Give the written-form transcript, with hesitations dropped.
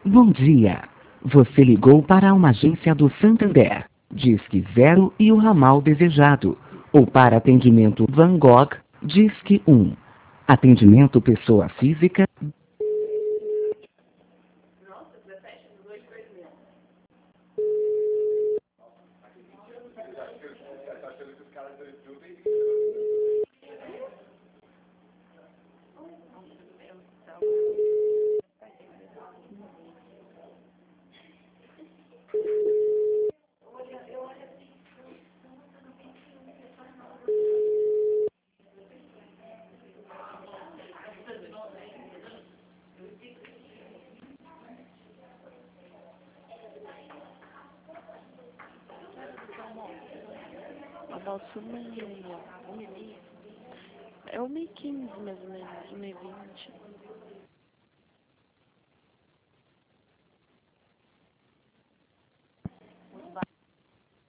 Bom dia. Você ligou para uma agência do Santander. Disque 0 e o ramal desejado. Ou para atendimento Van Gogh, Disque 1. Atendimento pessoa física. Adalto meio. É 1h15 mais ou menos, 1h20.